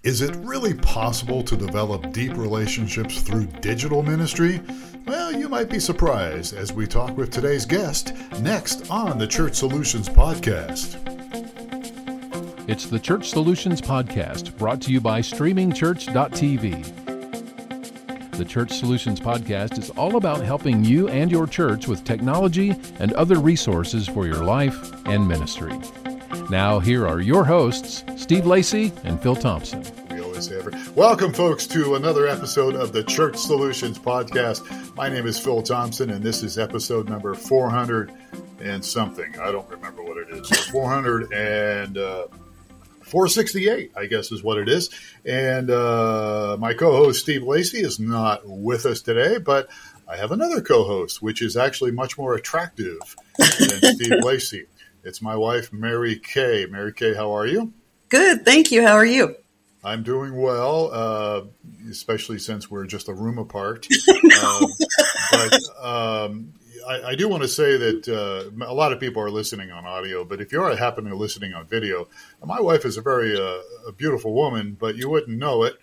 Is it really possible to develop deep relationships through digital ministry? Well, you might be surprised as we talk with today's guest next on the Church Solutions Podcast. It's the Church Solutions Podcast, brought to you by streamingchurch.tv. The Church Solutions Podcast is all about helping you and your church with technology and other resources for your life and ministry. Now, here are your hosts, Steve Lacey and Phil Thompson. Welcome, folks, to another episode of the Church Solutions Podcast. My name is Phil Thompson, and this is episode number 400 and something. I don't remember what it is. 468, I guess, is what it is. And my co-host, Steve Lacey, is not with us today, but I have another co-host, which is actually much more attractive than Steve Lacey. It's my wife, Mary Kay. Mary Kay, how are you? Good, thank you. How are you? I'm doing well, especially since we're just a room apart. I do want to say that a lot of people are listening on audio, but if you are happening to listening on video, my wife is a very a beautiful woman, but you wouldn't know it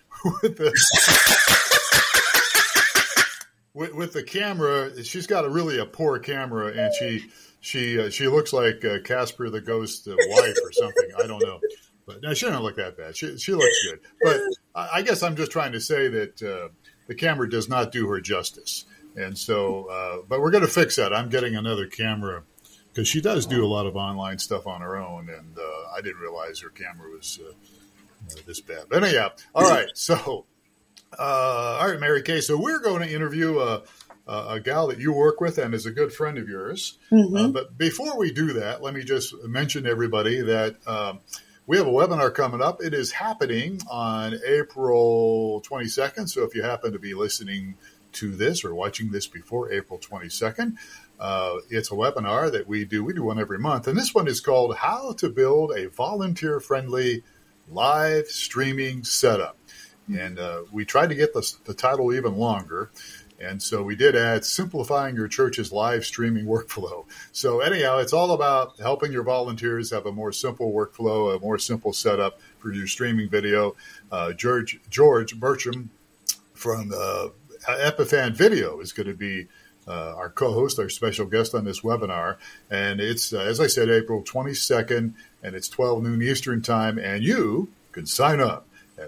with the camera. She's got a poor camera, and she looks like Casper the Ghost wife or something. I don't know. But no, she doesn't look that bad. She looks good. But I guess I'm just trying to say that the camera does not do her justice. And so, but we're going to fix that. I'm getting another camera because she does do a lot of online stuff on her own. And I didn't realize her camera was this bad. But anyhow, all right. So, all right, Mary Kay. So we're going to interview a gal that you work with and is a good friend of yours. Mm-hmm. But before we do that, let me just mention to everybody that we have a webinar coming up. It is happening on April 22nd. So if you happen to be listening to this or watching this before April 22nd, it's a webinar that we do. We do one every month. And this one is called How to Build a Volunteer-Friendly Live Streaming Setup. And we tried to get the title even longer. And so we did add simplifying your church's live streaming workflow. So anyhow, it's all about helping your volunteers have a more simple workflow, a more simple setup for your streaming video. George Bertram from Epiphan Video is going to be our co-host, our special guest on this webinar. And it's, as I said, April 22nd, and it's 12 noon Eastern time. And you can sign up at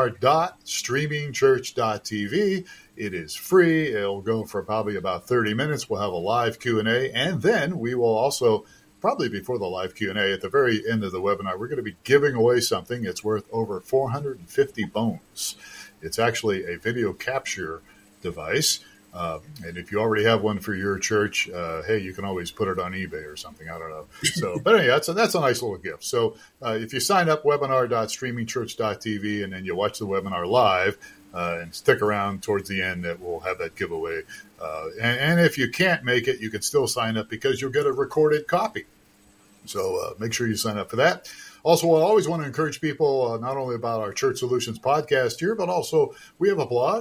webinar.streamingchurch.tv. It is free. It'll go for probably about 30 minutes. We'll have a live Q&A, and then we will also, probably before the live Q&A, at the very end of the webinar, we're going to be giving away something. It's worth over 450 bones. It's actually a video capture device. And if you already have one for your church, hey, you can always put it on eBay or something. I don't know. So, but anyway, that's a nice little gift. So if you sign up, webinar.streamingchurch.tv, and then you watch the webinar live and stick around towards the end, that we'll have that giveaway. And if you can't make it, you can still sign up because you'll get a recorded copy. So make sure you sign up for that. Also, I always want to encourage people not only about our Church Solutions podcast here, but also we have a blog,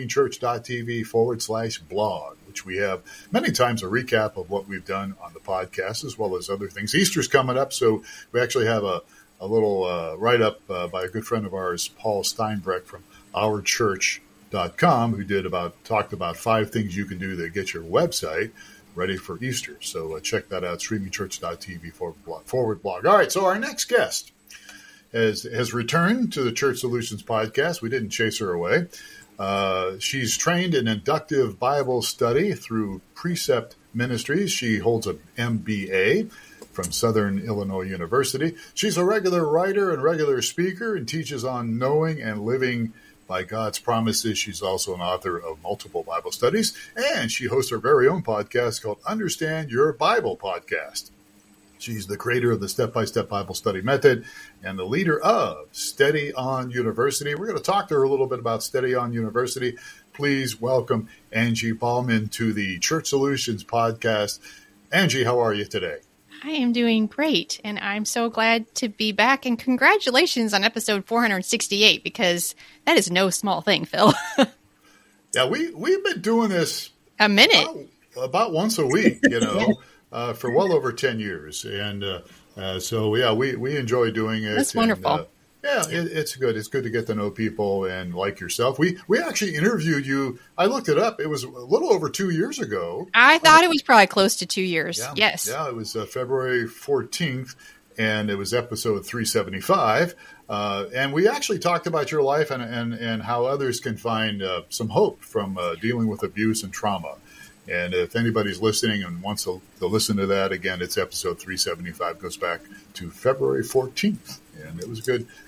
streamingchurch.tv/blog, which we have many times a recap of what we've done on the podcast, as well as other things. Easter's coming up, so we actually have a little write-up by a good friend of ours, Paul Steinbreck from ourchurch.com, who talked about 5 things you can do to get your website ready for Easter. So check that out, streamingchurch.tv/blog. All right, so our next guest has returned to the Church Solutions Podcast. We didn't chase her away. She's trained in inductive Bible study through Precept Ministries. She holds an MBA from Southern Illinois University. She's a regular writer and regular speaker and teaches on knowing and living by God's promises. She's also an author of multiple Bible studies, and she hosts her very own podcast called Understand Your Bible Podcast. She's the creator of the Step-by-Step Bible Study Method and the leader of Steady On University. We're going to talk to her a little bit about Steady On University. Please welcome Angie Ballman to the Church Solutions Podcast. Angie, how are you today? I am doing great, and I'm so glad to be back, and congratulations on episode 468, because that is no small thing, Phil. Yeah, we've been doing this a minute. About once a week, for well over 10 years. And so, yeah, we enjoy doing it. That's wonderful. Yeah, it's good. It's good to get to know people and like yourself. We actually interviewed you. I looked it up. It was a little over 2 years ago. I thought it was probably close to 2 years. Yeah, Yes. Yeah, it was February 14th, and it was episode 375. And we actually talked about your life and how others can find some hope from dealing with abuse and trauma. And if anybody's listening and wants to listen to that, again, it's episode 375. Goes back to February 14th. And it was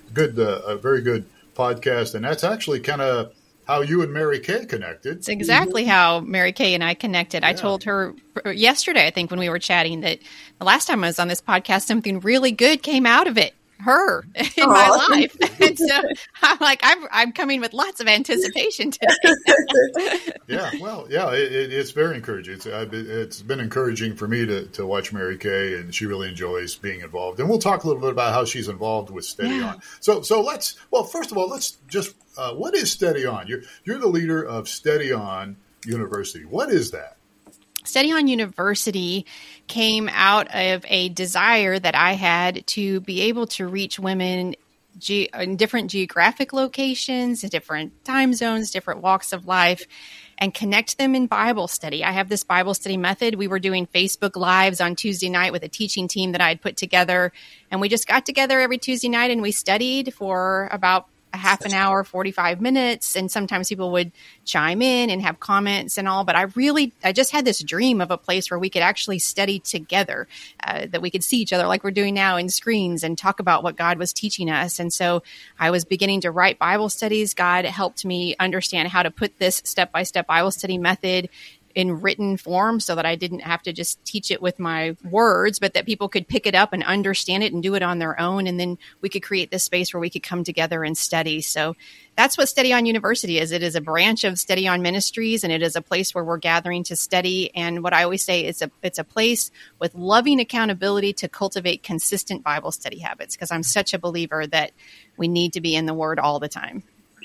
a very good podcast. And that's actually kind of how you and Mary Kay connected. It's exactly how Mary Kay and I connected. I told her yesterday, I think, when we were chatting, that the last time I was on this podcast, something really good came out of it. Her in my life. And so I'm like, I'm coming with lots of anticipation today. Yeah, well, yeah, it's very encouraging. It's been encouraging for me to watch Mary Kay, and she really enjoys being involved. And we'll talk a little bit about how she's involved with Steady On. So first of all, let's just, what is Steady On? You're the leader of Steady On University. What is that? Steady On University came out of a desire that I had to be able to reach women in different geographic locations, in different time zones, different walks of life, and connect them in Bible study. I have this Bible study method. We were doing Facebook Lives on Tuesday night with a teaching team that I had put together, and we just got together every Tuesday night and we studied for about a half an hour, 45 minutes. And sometimes people would chime in and have comments and all. But I just had this dream of a place where we could actually study together, that we could see each other like we're doing now in screens and talk about what God was teaching us. And so I was beginning to write Bible studies. God helped me understand how to put this step-by-step Bible study method in written form so that I didn't have to just teach it with my words, but that people could pick it up and understand it and do it on their own. And then we could create this space where we could come together and study. So that's what Steady On University is. It is a branch of Steady On Ministries, and it is a place where we're gathering to study. And what I always say is it's a place with loving accountability to cultivate consistent Bible study habits, because I'm such a believer that we need to be in the Word all the time.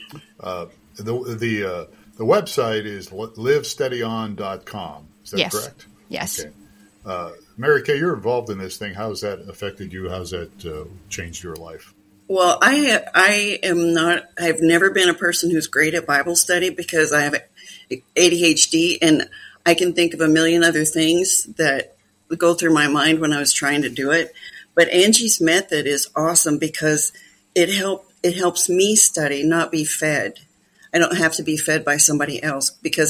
The website is livesteadyon.com. Is that correct? Yes. Okay. Mary Kay, you're involved in this thing. How has that affected you? How's that changed your life? Well, I've never been a person who's great at Bible study because I have ADHD, and I can think of a million other things that go through my mind when I was trying to do it. But Angie's method is awesome because it helps me study, not be fed. I don't have to be fed by somebody else because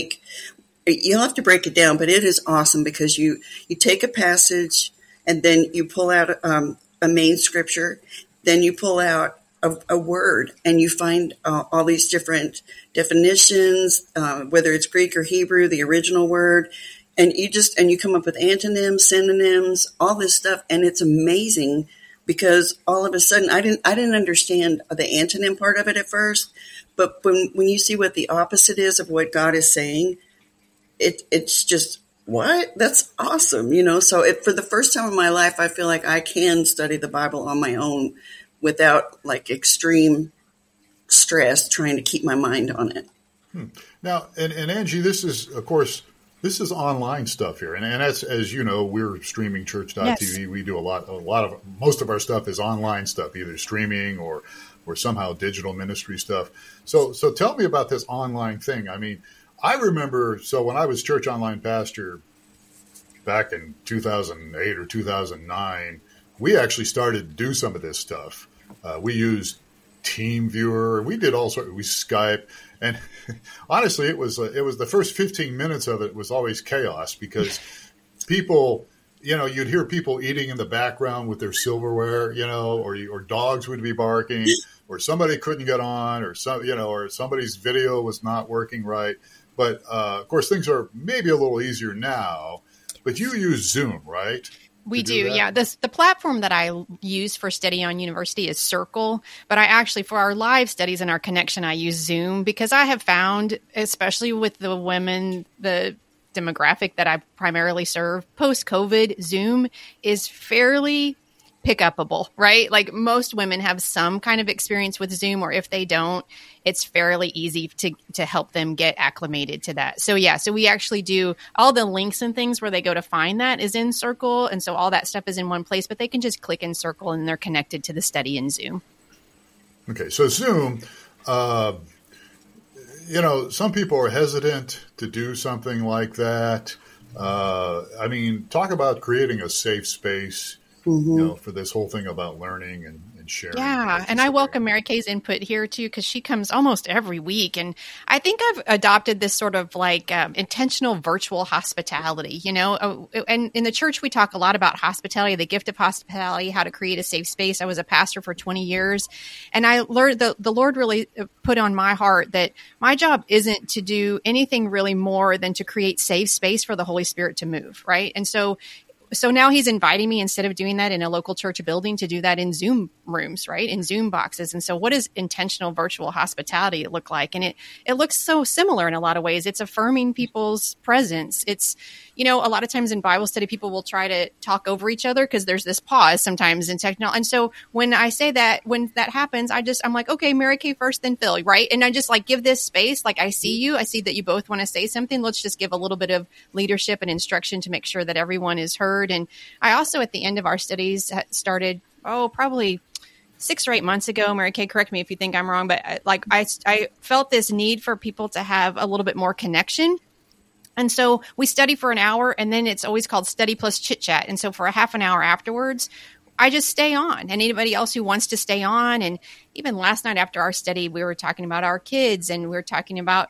you'll have to break it down, but it is awesome because you take a passage and then you pull out a main scripture, then you pull out a word and you find all these different definitions, whether it's Greek or Hebrew, the original word, and you come up with antonyms, synonyms, all this stuff. And it's amazing because all of a sudden I didn't understand the antonym part of it at first. But when you see what the opposite is of what God is saying, it's just, what? That's awesome. So for the first time in my life, I feel like I can study the Bible on my own without like extreme stress trying to keep my mind on it. Now, and Angie, this is, of course, this is online stuff here. And that's, as you know, we're streaming church.tv. Yes. We do most of our stuff is online stuff, either streaming or somehow digital ministry stuff. So tell me about this online thing. I mean, I remember, when I was church online pastor back in 2008 or 2009, we actually started to do some of this stuff. We used TeamViewer. We did all sorts. We Skype. And honestly, it was the first 15 minutes of it was always chaos because people, you'd hear people eating in the background with their silverware, or dogs would be barking, or somebody couldn't get on, or somebody's video was not working right. But of course, things are maybe a little easier now. But you use Zoom, right? We do, yeah. The platform that I use for Steady On University is Circle, but I actually, for our live studies and our connection, I use Zoom because I have found, especially with the women, the demographic that I primarily serve, post-COVID, Zoom is fairly pick-upable, right? Like most women have some kind of experience with Zoom, or if they don't, it's fairly easy to help them get acclimated to that. So we actually do all the links and things where they go to find that is in Circle. And so all that stuff is in one place, but they can just click in Circle and they're connected to the study in Zoom. Okay, so Zoom, some people are hesitant to do something like that. Talk about creating a safe space, for this whole thing about learning and sharing. Yeah, and I welcome Mary Kay's input here too, because she comes almost every week, and I think I've adopted this sort of like intentional virtual hospitality. And in the church we talk a lot about hospitality, the gift of hospitality, how to create a safe space. I was a pastor for 20 years, and I learned the Lord really put on my heart that my job isn't to do anything really more than to create safe space for the Holy Spirit to move, right? And so now he's inviting me, instead of doing that in a local church building, to do that in Zoom rooms, right? In Zoom boxes. And so what does intentional virtual hospitality look like? And it looks so similar in a lot of ways. It's affirming people's presence. It's, a lot of times in Bible study, people will try to talk over each other because there's this pause sometimes in technology. And so when I say that, when that happens, I'm like, okay, Mary Kay first, then Phil, right? And I just like give this space. Like, I see you. I see that you both want to say something. Let's just give a little bit of leadership and instruction to make sure that everyone is heard. And I also, at the end of our studies, started, probably 6 or 8 months ago, Mary Kay, correct me if you think I'm wrong, but I felt this need for people to have a little bit more connection. And so we study for an hour, and then it's always called study plus chit chat. And so for a half an hour afterwards, I just stay on, and anybody else who wants to stay on. And even last night after our study, we were talking about our kids, and we were talking about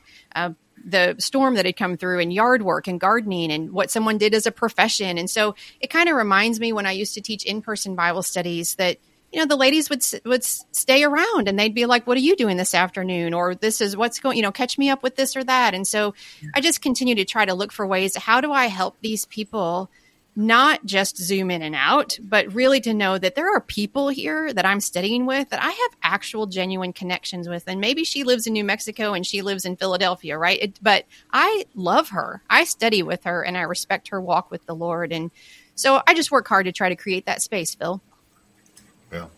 the storm that had come through, and yard work and gardening and what someone did as a profession. And so it kind of reminds me when I used to teach in-person Bible studies that, the ladies would stay around, and they'd be like, what are you doing this afternoon? Or this is what's going, catch me up with this or that. And so I just continue to try to look for ways. How do I help these people not just zoom in and out, but really to know that there are people here that I'm studying with that I have actual genuine connections with. And maybe she lives in New Mexico and she lives in Philadelphia, right? But I love her. I study with her, and I respect her walk with the Lord. And so I just work hard to try to create that space, Phil. Yeah.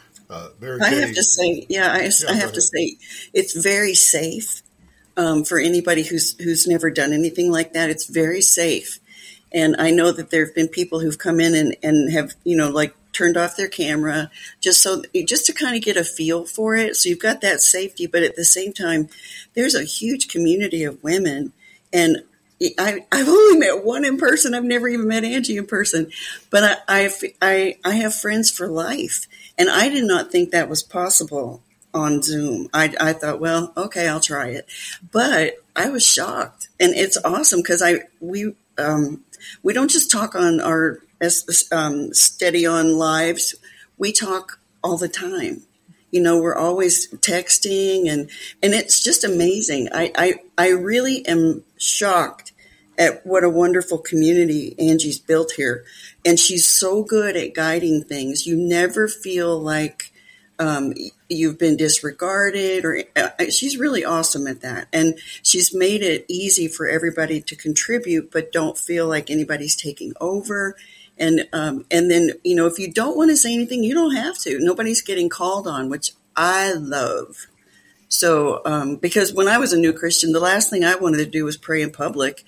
I have to say, I have to say it's very safe for anybody who's never done anything like that. It's very safe. And I know that there have been people who've come in and have, turned off their camera just to kind of get a feel for it. So you've got that safety, but at the same time, there's a huge community of women. And I've only met one in person. I've never even met Angie in person, but I have friends for life. And I did not think that was possible on Zoom. I thought, well, okay, I'll try it. But I was shocked. And it's awesome because we don't just talk on our Steady On lives. We talk all the time. We're always texting, and it's just amazing. I really am shocked at what a wonderful community Angie's built here. And she's so good at guiding things. You never feel like you've been disregarded, or she's really awesome at that. And she's made it easy for everybody to contribute, but don't feel like anybody's taking over. And then, if you don't want to say anything, you don't have to. Nobody's getting called on, which I love. So, because when I was a new Christian, the last thing I wanted to do was pray in public.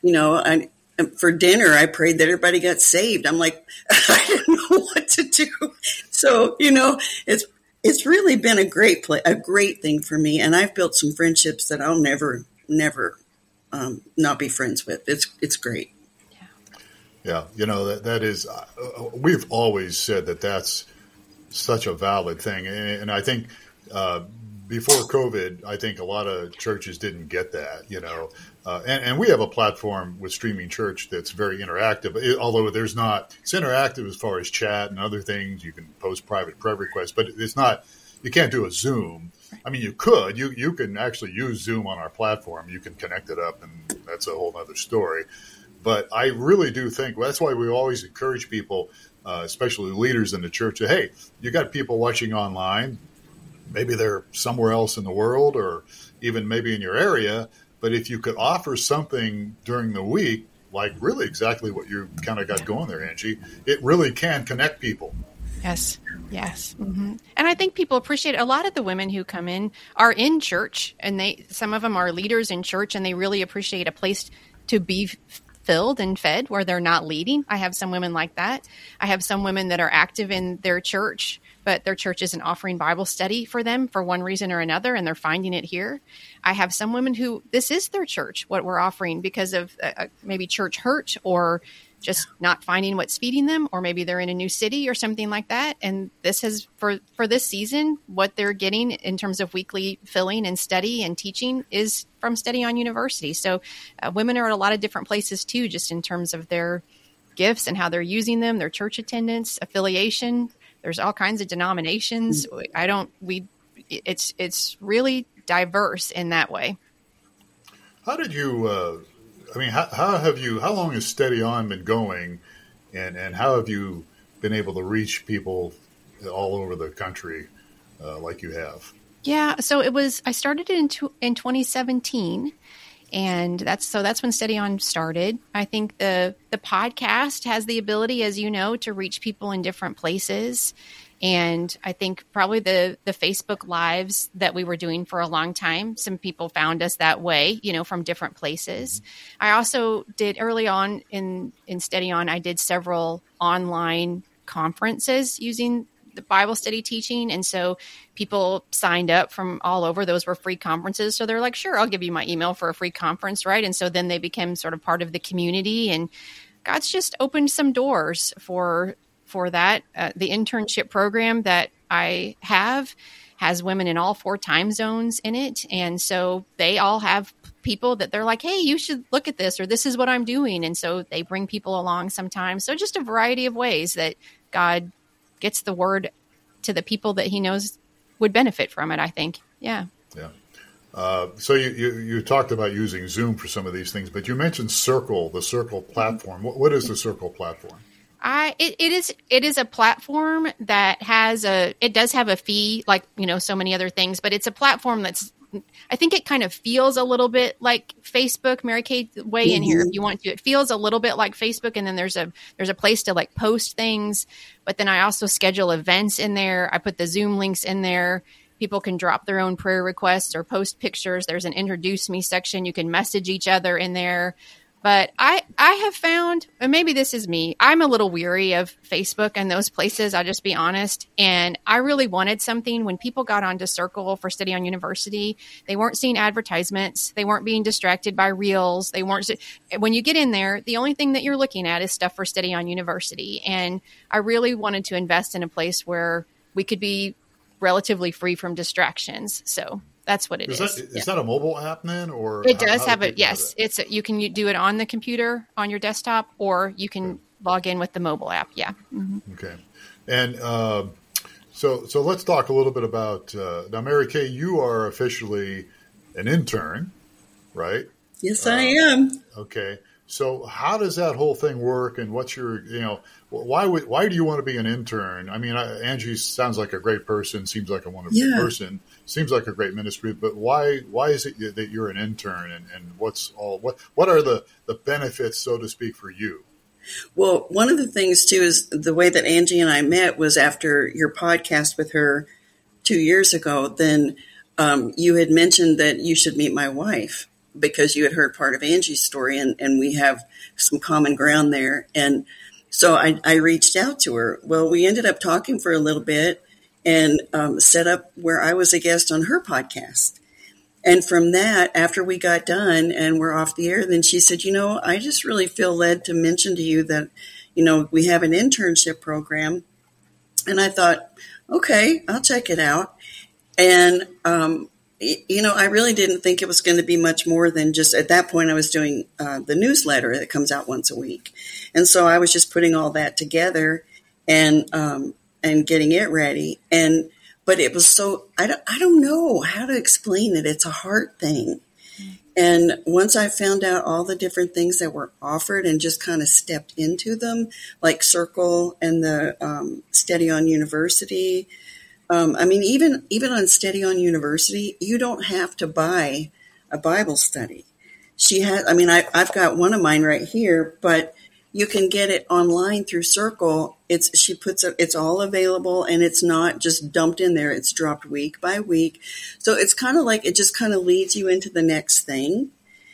For dinner, I prayed that everybody got saved. I'm like, I didn't know what to do. So, it's really been a great thing for me. And I've built some friendships that I'll never not be friends with. It's great. Yeah. That is, we've always said that that's such a valid thing. And I think, before COVID, I think a lot of churches didn't get that, and we have a platform with Streaming Church that's very interactive, although it's interactive as far as chat and other things. You can post private prayer requests, but it's not, you can't do a Zoom. I mean, you could, you can actually use Zoom on our platform. You can connect it up, and that's a whole other story. But I really do think that's why we always encourage people, especially leaders in the church, that, hey, you got people watching online. Maybe they're somewhere else in the world, or even maybe in your area. But if you could offer something during the week, like really exactly what you kind of got going there, Angie, it really can connect people. Yes. Mm-hmm. And I think people appreciate it. A lot of the women who come in are in church, and some of them are leaders in church, and they really appreciate a place to be filled and fed where they're not leading. I have some women like that. I have some women that are active in their church but their church isn't offering Bible study for them for one reason or another, and they're finding it here. I have some women who this is their church, what we're offering, because of maybe church hurt or just not finding what's feeding them, or maybe they're in a new city or something like that. And this has, for this season, what they're getting in terms of weekly filling and study and teaching is from Steady On University. So women are at a lot of different places too, just in terms of their gifts and how they're using them, their church attendance, affiliation. There's all kinds of denominations. It's really diverse in that way. How did you, how long has Steady On been going, and how have you been able to reach people all over the country like you have? Yeah, so I started it in 2017, and that's when Steady On started. I think the podcast has the ability, as you know, to reach people in different places. And I think probably the Facebook Lives that we were doing for a long time, some people found us that way, from different places. I also did early on in Steady On, I did several online conferences using the Bible study teaching. And so people signed up from all over. Those were free conferences. So they're like, sure, I'll give you my email for a free conference, right? And so then they became sort of part of the community. And God's just opened some doors for that. The internship program that I have has women in all 4 time zones in it. And so they all have people that they're like, hey, you should look at this, or this is what I'm doing. And so they bring people along sometimes. So just a variety of ways that God gets the word to the people that he knows would benefit from it, I think. Yeah. Yeah. So you talked about using Zoom for some of these things, but you mentioned the Circle platform. What is the Circle platform? It is a platform that it does have a fee, like, so many other things, but it's a platform I think it kind of feels a little bit like Facebook. Mary Kay, weigh in here if you want to. It feels a little bit like Facebook, and then there's a place to like post things, but then I also schedule events in there. I put the Zoom links in there. People can drop their own prayer requests or post pictures. There's an introduce me section. You can message each other in there. But I have found, and maybe this is me, I'm a little weary of Facebook and those places, I'll just be honest. And I really wanted something when people got onto Circle for Steady On University, they weren't seeing advertisements. They weren't being distracted by reels. When you get in there, the only thing that you're looking at is stuff for Steady On University. And I really wanted to invest in a place where we could be relatively free from distractions. So that's what it is. Is that a mobile app then, or it does have it? Yes, you can do it on the computer on your desktop, or you can log in with the mobile app. Yeah. Mm-hmm. Okay, and so let's talk a little bit about now, Mary Kay. You are officially an intern, right? Yes, I am. Okay, so how does that whole thing work, and what's your why do you want to be an intern? I mean, Angie sounds like a great person, seems like a wonderful person, seems like a great ministry, but why is it that you're an intern, and what are the benefits, so to speak, for you? Well, one of the things too is the way that Angie and I met was after your podcast with her 2 years ago. Then you had mentioned that you should meet my wife because you had heard part of Angie's story, and we have some common ground there. And so I reached out to her. Well, we ended up talking for a little bit and set up where I was a guest on her podcast. And from that, after we got done and we're off the air, then she said, I just really feel led to mention to you that, we have an internship program. And I thought, okay, I'll check it out. And, I really didn't think it was going to be much more than just, at that point I was doing the newsletter that comes out once a week. And so I was just putting all that together and getting it ready. But it was so, I don't know how to explain it. It's a heart thing. And once I found out all the different things that were offered and just kind of stepped into them, like Circle and the Steady On University. Even on Steady On University, you don't have to buy a Bible study. I've got one of mine right here, but you can get it online through Circle. It's all available, and it's not just dumped in there. It's dropped week by week. So it's kind of like, it just kind of leads you into the next thing,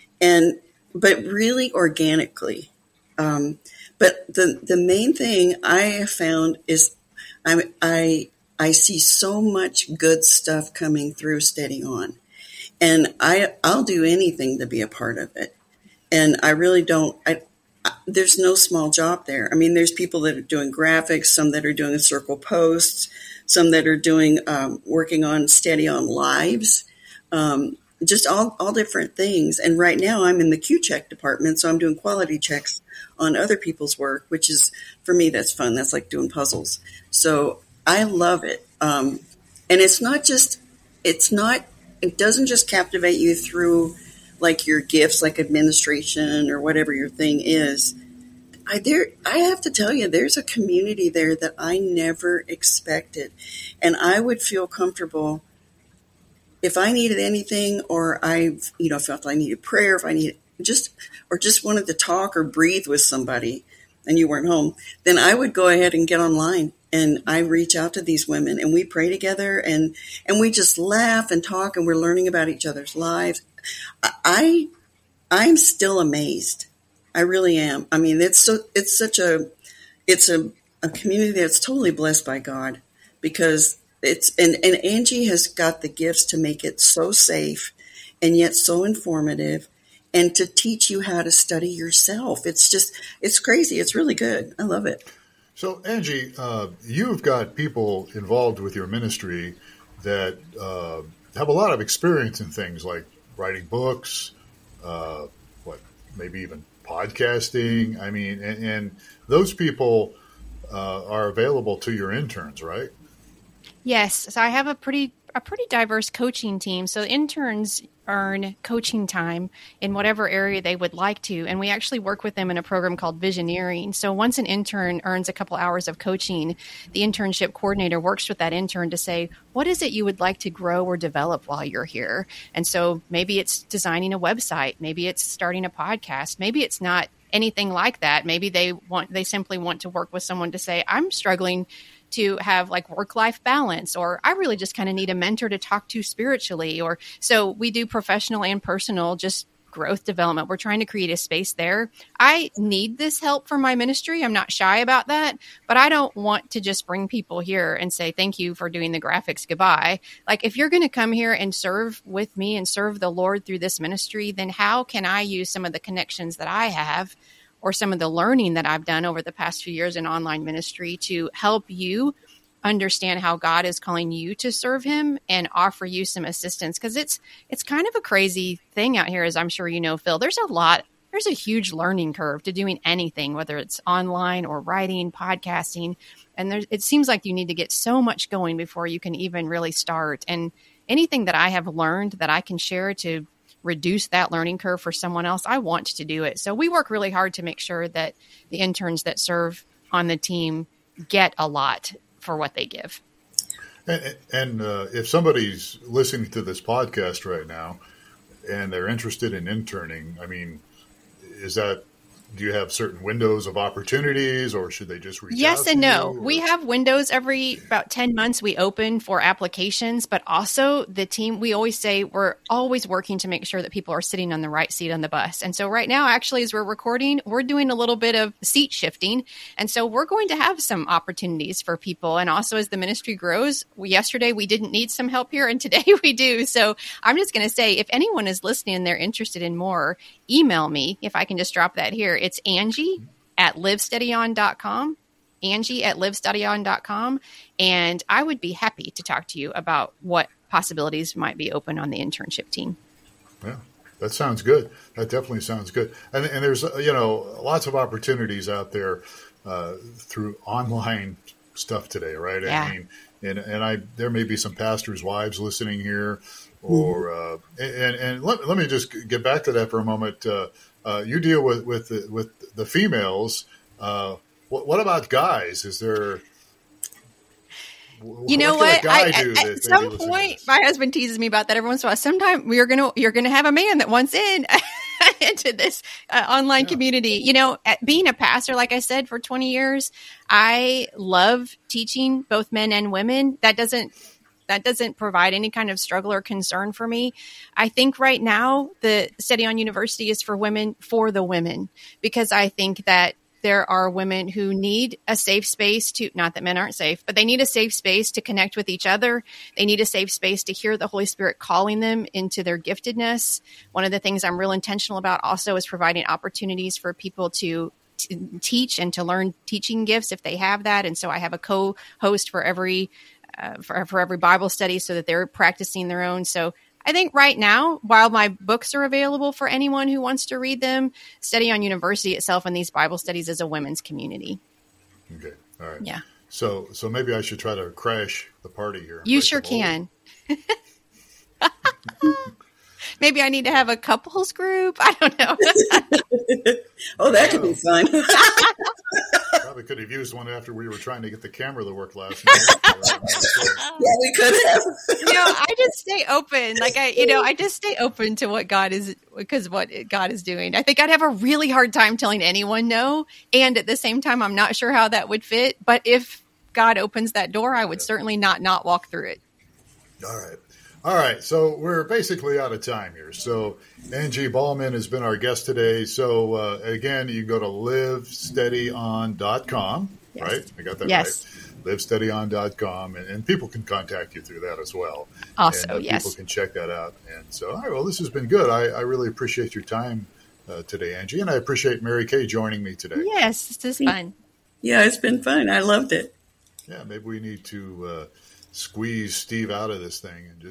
but really organically. But the main thing I have found is I I see so much good stuff coming through Steady On. And I'll do anything to be a part of it. And I really don't, there's no small job there. I mean, there's people that are doing graphics, some that are doing circle posts, some that are doing, working on Steady On lives, just all different things. And right now I'm in the Q-check department, so I'm doing quality checks on other people's work, which is, for me, that's fun. That's like doing puzzles. So I love it. And it doesn't just captivate you through like your gifts, like administration or whatever your thing is. I have to tell you, there's a community there that I never expected. And I would feel comfortable if I needed anything, or I, felt I needed prayer, if I needed just wanted to talk or breathe with somebody and you weren't home, then I would go ahead and get online and I reach out to these women and we pray together and we just laugh and talk and we're learning about each other's lives. I'm still amazed. I really am. I mean, it's a community that's totally blessed by God, because and Angie has got the gifts to make it so safe and yet so informative, and to teach you how to study yourself. It's crazy. It's really good. I love it. So, Angie, you've got people involved with your ministry that have a lot of experience in things like writing books, maybe even podcasting. I mean, and those people are available to your interns, right? Yes. So I have a pretty diverse coaching team. So interns earn coaching time in whatever area they would like to. And we actually work with them in a program called Visioneering. So once an intern earns a couple hours of coaching, the internship coordinator works with that intern to say, what is it you would like to grow or develop while you're here? And so maybe it's designing a website. Maybe it's starting a podcast. Maybe it's not anything like that. Maybe they simply want to work with someone to say, I'm struggling to have like work-life balance, or I really just kind of need a mentor to talk to spiritually. Or so we do professional and personal, just growth development. We're trying to create a space there. I need this help for my ministry. I'm not shy about that, but I don't want to just bring people here and say, thank you for doing the graphics. Goodbye. Like, if you're going to come here and serve with me and serve the Lord through this ministry, then how can I use some of the connections that I have, or some of the learning that I've done over the past few years in online ministry, to help you understand how God is calling you to serve him and offer you some assistance? Because it's kind of a crazy thing out here, as I'm sure you know, Phil. There's a huge learning curve to doing anything, whether it's online or writing, podcasting. And it seems like you need to get so much going before you can even really start. And anything that I have learned that I can share to reduce that learning curve for someone else, I want to do it. So we work really hard to make sure that the interns that serve on the team get a lot for what they give. And if somebody's listening to this podcast right now and they're interested in interning, I mean, do you have certain windows of opportunities, or should they just reach out? Yes and no. You, we have windows every about 10 months we open for applications, but also the team, we always say we're always working to make sure that people are sitting on the right seat on the bus. And so right now, actually, as we're recording, we're doing a little bit of seat shifting. And so we're going to have some opportunities for people. And also, as the ministry grows, yesterday we didn't need some help here, and today we do. So I'm just going to say, if anyone is listening and they're interested in more, email me, if I can just drop that here. It's Angie@livesteadyon.com, Angie@livesteadyon.com. And I would be happy to talk to you about what possibilities might be open on the internship team. Yeah, that sounds good. That definitely sounds good. And there's, lots of opportunities out there through online stuff today, right? Yeah. I mean, and there may be some pastors' wives listening here, or and let me just get back to that for a moment. You deal with the females. What about guys? Is there? You know what? At some point, my husband teases me about that every once in a while. Sometime you're gonna have a man that wants into this online community. You know, being a pastor, like I said, for 20 years, I love teaching both men and women. That doesn't provide any kind of struggle or concern for me. I think right now the Steady On University is for women, for the women, because I think that there are women who need a safe space to, not that men aren't safe, but they need a safe space to connect with each other. They need a safe space to hear the Holy Spirit calling them into their giftedness. One of the things I'm real intentional about also is providing opportunities for people to teach and to learn teaching gifts if they have that. And so I have a co-host for every Bible study so that they're practicing their own. So I think right now, while my books are available for anyone who wants to read them, Study on University itself and these Bible studies is a women's community. Okay. All right. Yeah. So maybe I should try to crash the party here. You sure can. Maybe I need to have a couples group. I don't know. Oh, that could be fun. Probably could have used one after we were trying to get the camera to work last night. Yeah, we could have. I just stay open. I just stay open to what God is doing. I think I'd have a really hard time telling anyone no. And at the same time, I'm not sure how that would fit. But if God opens that door, I would certainly not walk through it. All right. So we're basically out of time here. So Angie Ballman has been our guest today. So again, you go to livesteadyon.com, yes. right? I got that yes. right. Livesteadyon.com. And people can contact you through that as well. Also, and, yes. People can check that out. And so, all right, well, this has been good. I really appreciate your time today, Angie. And I appreciate Mary Kay joining me today. Yes, this is fun. Yeah, it's been fun. I loved it. Yeah, maybe we need to squeeze Steve out of this thing and just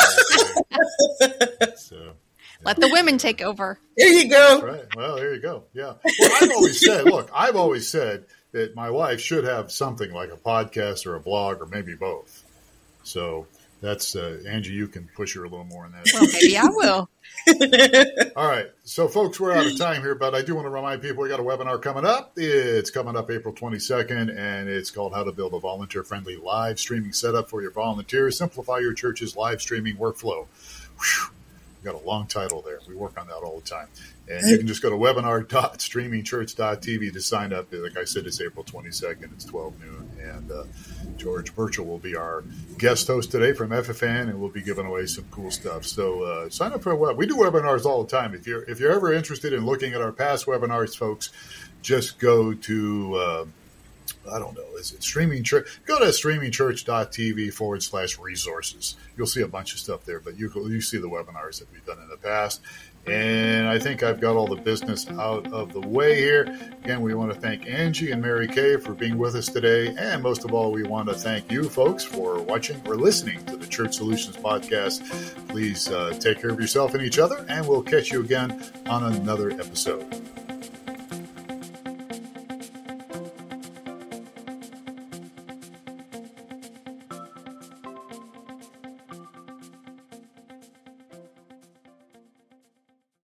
let the women take over. There you go. That's right. Well, there you go. Yeah. Well, I've always said that my wife should have something like a podcast or a blog or maybe both. So that's Angie, you can push her a little more on that. Well, maybe I will. All right. So, folks, we're out of time here, but I do want to remind people we got a webinar coming up. It's coming up April 22nd, and it's called How to Build a Volunteer-Friendly Live Streaming Setup for Your Volunteers. Simplify your church's live streaming workflow. Whew. Got a long title there. We work on that all the time. And you can just go to webinar.streamingchurch.tv to sign up. Like I said, it's April 22nd. It's 12 noon. And George Burchell will be our guest host today from FFN, and we'll be giving away some cool stuff. So sign up for a web. We do webinars all the time. If you're ever interested in looking at our past webinars, folks, just go to I don't know. Is it Streaming Church? Go to streamingchurch.tv/resources. You'll see a bunch of stuff there, but you see the webinars that we've done in the past. And I think I've got all the business out of the way here. Again, we want to thank Angie and Mary Kay for being with us today. And most of all, we want to thank you folks for watching or listening to the Church Solutions Podcast. Please take care of yourself and each other, and we'll catch you again on another episode.